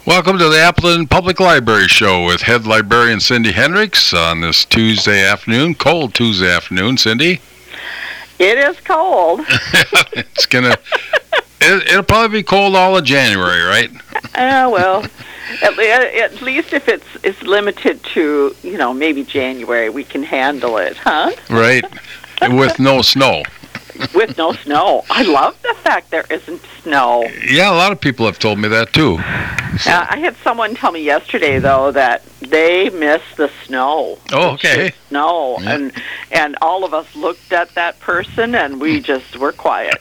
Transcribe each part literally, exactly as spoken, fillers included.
Welcome to the Appleton Public Library Show with Head Librarian Cindy Hendricks on this Tuesday afternoon, cold Tuesday afternoon. Cindy? It is cold. It's gonna. It, it'll probably be cold all of January, right? Uh, well, at, le- at least if it's it's limited to, you know, maybe January, we can handle it, huh? Right. With no snow. With no snow. I love the fact there isn't snow. Yeah, a lot of people have told me that too. So. Uh, I had someone tell me yesterday, though, that they miss the snow. Oh, okay. Snow. Yeah. And, and all of us looked at that person, and we just were quiet.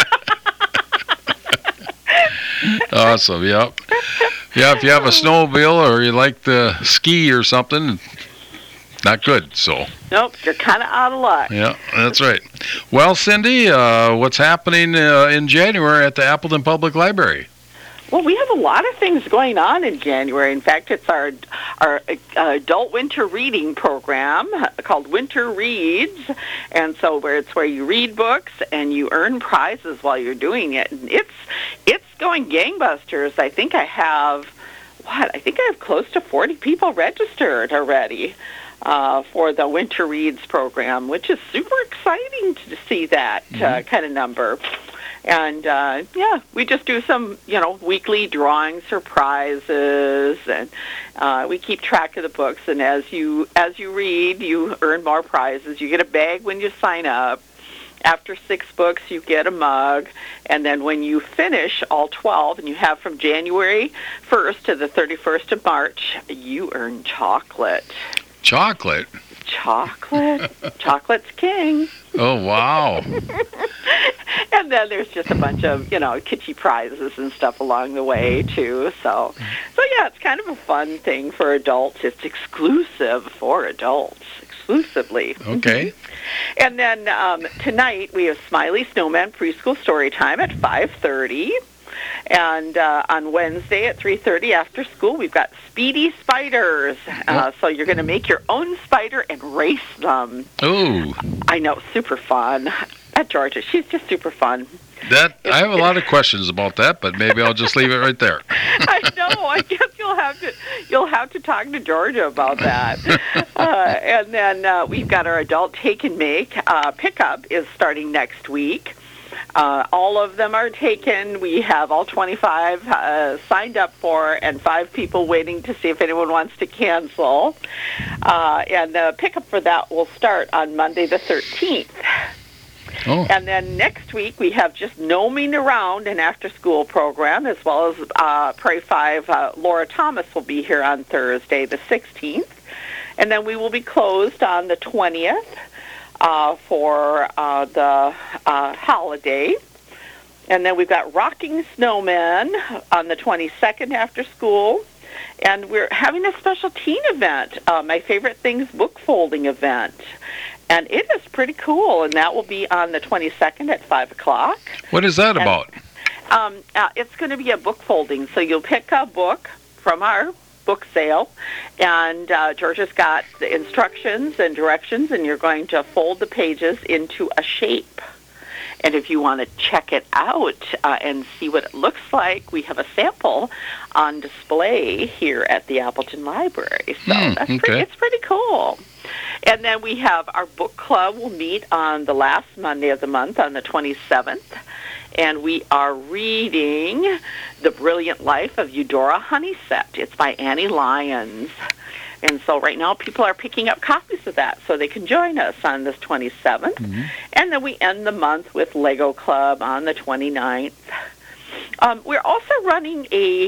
Awesome, yep. Yeah, if you have a snowmobile or you like to ski or something, not good, so. Nope, you're kind of out of luck. Yeah, that's right. Well, Cindy, uh, what's happening uh, in January at the Appleton Public Library? Well, we have a lot of things going on in January. In fact, it's our our uh, adult winter reading program called Winter Reads, and so where it's where you read books and you earn prizes while you're doing it. And it's it's going gangbusters. I think I have what? I think I have close to forty people registered already uh, for the Winter Reads program, which is super exciting to see that mm-hmm. uh, kind of number. And, uh, yeah, we just do some, you know, weekly drawings or prizes, and uh, we keep track of the books. And as you as you read, you earn more prizes. You get a bag when you sign up. After six books, you get a mug. And then when you finish all twelve, and you have from January first to the thirty-first of March, you earn chocolate. Chocolate? Chocolate. Chocolate's king. Oh, wow. And then there's just a bunch of, you know, kitschy prizes and stuff along the way, too. So, so yeah, it's kind of a fun thing for adults. It's exclusive for adults, exclusively. Okay. And then um, tonight we have Smiley Snowman Preschool Storytime at five thirty. And uh, on Wednesday at three thirty after school, we've got Speedy Spiders. Uh, so you're going to make your own spider and race them. Oh. I know, super fun. At Georgia, she's just super fun. That I have a lot of questions about that, but maybe I'll just leave it right there. I know. I guess you'll have to you'll have to talk to Georgia about that. uh, and then uh, we've got our adult take and make uh, pickup is starting next week. Uh, all of them are taken. We have all twenty-five uh, signed up for, and five people waiting to see if anyone wants to cancel. Uh, and the pickup for that will start on Monday the thirteenth. Oh. And then next week we have just Gnoming Around, an after-school program, as well as uh, Prairie five. Uh, Laura Thomas will be here on Thursday the sixteenth. And then we will be closed on the twentieth uh, for uh, the uh, holiday. And then we've got Rocking Snowmen on the twenty-second after school. And we're having a special teen event, uh, My Favorite Things book folding event. And it is pretty cool, and that will be on the twenty-second at five o'clock. What is that and, about? Um, uh, it's going to be a book folding. So you'll pick a book from our book sale, and uh, Georgia's got the instructions and directions, and you're going to fold the pages into a shape. And if you want to check it out uh, and see what it looks like, we have a sample on display here at the Appleton Library. So mm, that's okay. pretty, it's pretty cool. And then we have our book club will meet on the last Monday of the month on the twenty-seventh. And we are reading The Brilliant Life of Eudora Honeysett. It's by Annie Lyons. And so right now people are picking up copies of that so they can join us on this twenty-seventh. Mm-hmm. And then we end the month with Lego Club on the twenty-ninth. Um, we're also running a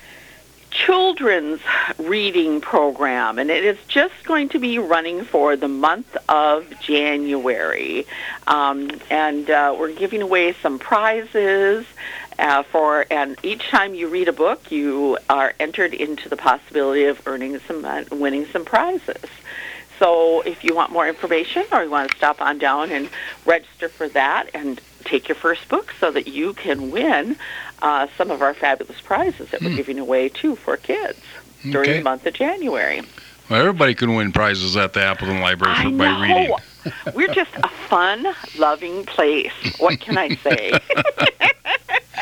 children's reading program, and it is just going to be running for the month of January. Um, and uh, we're giving away some prizes uh, for, and each time you read a book, you are entered into the possibility of earning some, uh, winning some prizes. So if you want more information or you want to stop on down and register for that and take your first book so that you can win uh, some of our fabulous prizes that mm. we're giving away, too, for kids during okay. the month of January. Well, everybody can win prizes at the Appleton Library I by know. reading. We're just a fun, loving place. What can I say?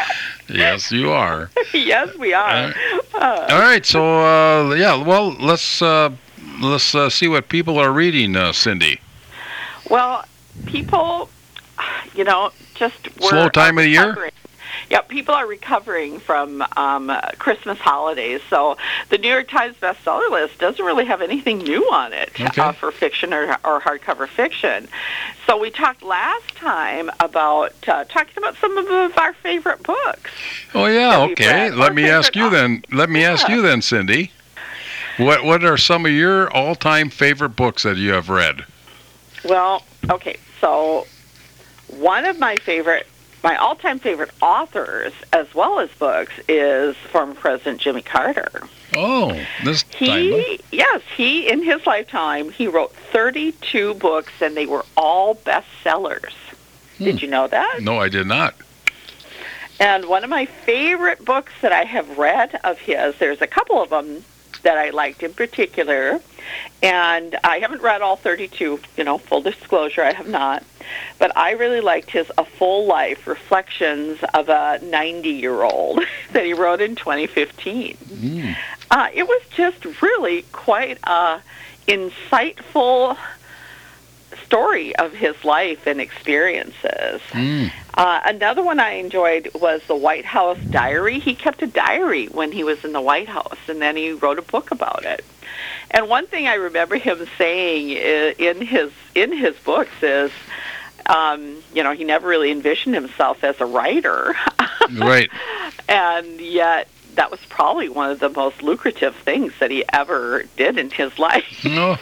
Yes, you are. Yes, we are. Uh, All right, so uh, yeah, well, let's uh, let's uh, see what people are reading, uh, Cindy. well, people, you know, just we're Slow time of the year? recovering. Yeah, people are recovering from um, Christmas holidays, so the New York Times bestseller list doesn't really have anything new on it Okay. uh, for fiction or, or hardcover fiction. So we talked last time about uh, talking about some of our favorite books. Oh yeah, Have you okay. read Let our me ask favorite you then. Let me ask Yeah. you then, Cindy. What what are some of your all-time favorite books that you have read? Well, okay, so one of my favorite, my all-time favorite authors, as well as books, is former President Jimmy Carter. Oh, this time. He, yes, he, in his lifetime, he wrote thirty-two books, and they were all bestsellers. Hmm. Did you know that? No, I did not. And one of my favorite books that I have read of his, there's a couple of them that I liked in particular, and I haven't read all thirty-two, you know, full disclosure, I have not, but I really liked his A Full Life, Reflections of a ninety-year-old that he wrote in twenty fifteen. Mm. Uh, it was just really quite a insightful story of his life and experiences. Mm. Uh, another one I enjoyed was the White House Diary. He kept a diary when he was in the White House, and then he wrote a book about it. And one thing I remember him saying i- in his in his books is, um, you know, he never really envisioned himself as a writer, Right. and yet that was probably one of the most lucrative things that he ever did in his life. No.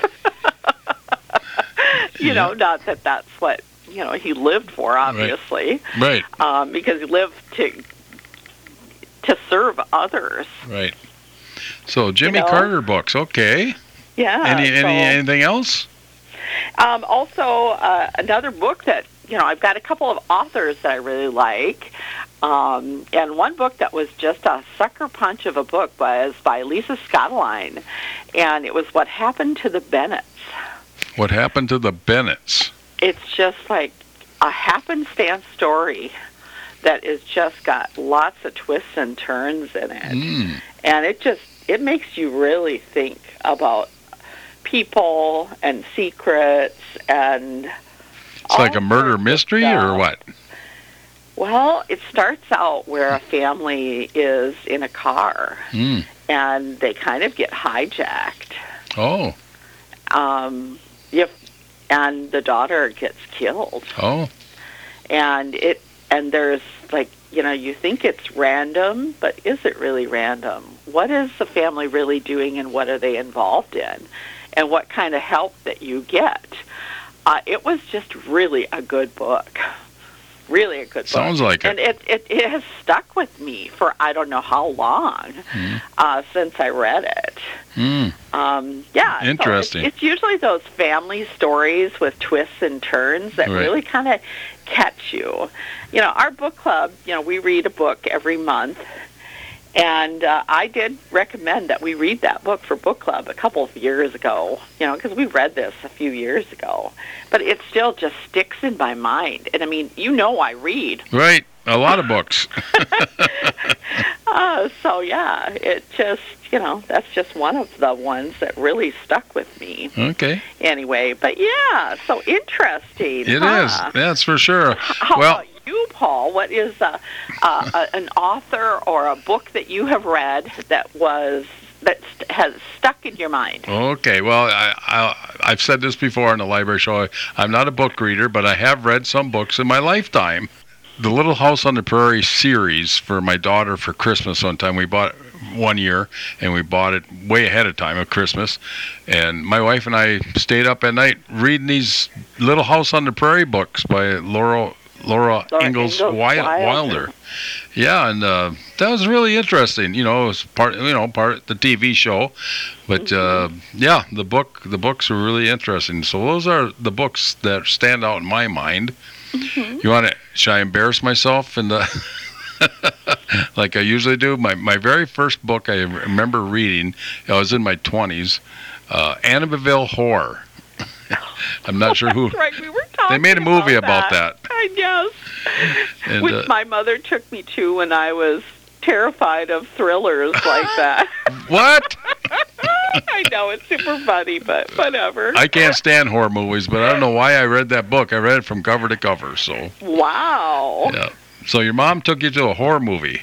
you Yeah. know, not that that's what, you know, he lived for, obviously, Right. um, because he lived to to serve others. Right. So Jimmy You know? Carter books. Okay. Yeah. Any so, any anything else? um, also, uh, another book that, you know, I've got a couple of authors that I really like. Um, and one book that was just a sucker punch of a book was by Lisa Scottoline, and it was What Happened to the Bennetts. What happened to the Bennetts? It's just like a happenstance story that is just got lots of twists and turns in it. Mm. And it just, it makes you really think about people and secrets and It's like a murder mystery or what? Well, it starts out where a family is in a car Mm. and they kind of get hijacked. Oh. Um, if, and the daughter gets killed. Oh. And it, and there's like, you know, you think it's random, but is it really random? What is the family really doing, and what are they involved in? And what kind of help that you get? Uh, it was just really a good book. Really a good book. Sounds like and it. it, it, it has stuck with me for I don't know how long Mm. uh, since I read it. Mm. Um, yeah. so Interesting. it's, it's usually those family stories with twists and turns that Right. really kind of catch you. You know, our book club, you know, we read a book every month. And uh, I did recommend that we read that book for book club a couple of years ago, you know, because we read this a few years ago. But it still just sticks in my mind. And, I mean, you know I read. Right. A lot of books. Uh, so, yeah, it just, you know, that's just one of the ones that really stuck with me. Okay. Anyway, but, yeah, so interesting. It huh? is. That's for sure. How Well, about you, Paul? What is a, a, a, an author or a book that you have read that was that st- has stuck in your mind? okay. Well, I, I, I've said this before on the library show. I'm not a book reader, but I have read some books in my lifetime. The Little House on the Prairie series for my daughter for Christmas one time. We bought it one year, and we bought it way ahead of time of Christmas. And my wife and I stayed up at night reading these Little House on the Prairie books by Laura Laura, Laura Ingalls, Ingalls Wilder. Wilder. Wilder. Yeah, and uh, that was really interesting. You know, it was part, you know, part of the T V show, but Mm-hmm. uh, yeah, the book, the books were really interesting. So those are the books that stand out in my mind. Mm-hmm. You want to? Should I embarrass myself in the like I usually do? My my very first book I remember reading. I was in my twenties. Uh, Amityville Horror. I'm not sure who. That's right, we were talking They made a movie about that. that. Yes. And, Which uh, my mother took me to when I was terrified of thrillers like that. What? I know, it's super funny, but whatever. I can't stand horror movies, but I don't know why I read that book. I read it from cover to cover, so. Wow. Yeah. So your mom took you to a horror movie.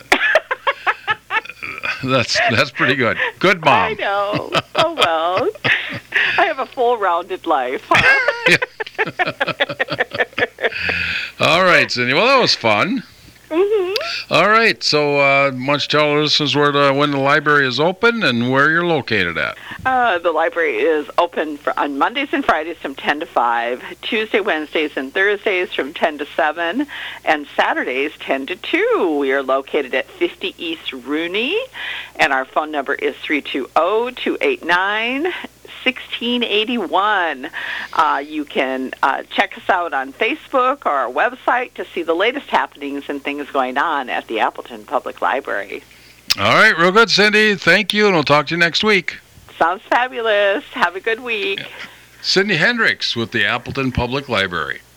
That's that's pretty good. Good mom. I know. Oh, well. I have a full rounded life, huh? All right, Cindy. Well, that was fun. Mm-hmm. All right. So, uh, why don't you tell our listeners where the, when the library is open and where you're located at? Uh, the library is open for, on Mondays and Fridays from ten to five, Tuesday, Wednesdays, and Thursdays from ten to seven, and Saturdays ten to two. We are located at fifty East Rooney, and our phone number is three two zero, two eight nine, one six eight one. Uh, you can uh, check us out on Facebook or our website to see the latest happenings and things going on at the Appleton Public Library. All right. Real good, Cindy. Thank you, and we'll talk to you next week. Sounds fabulous. Have a good week. Cindy Hendricks with the Appleton Public Library.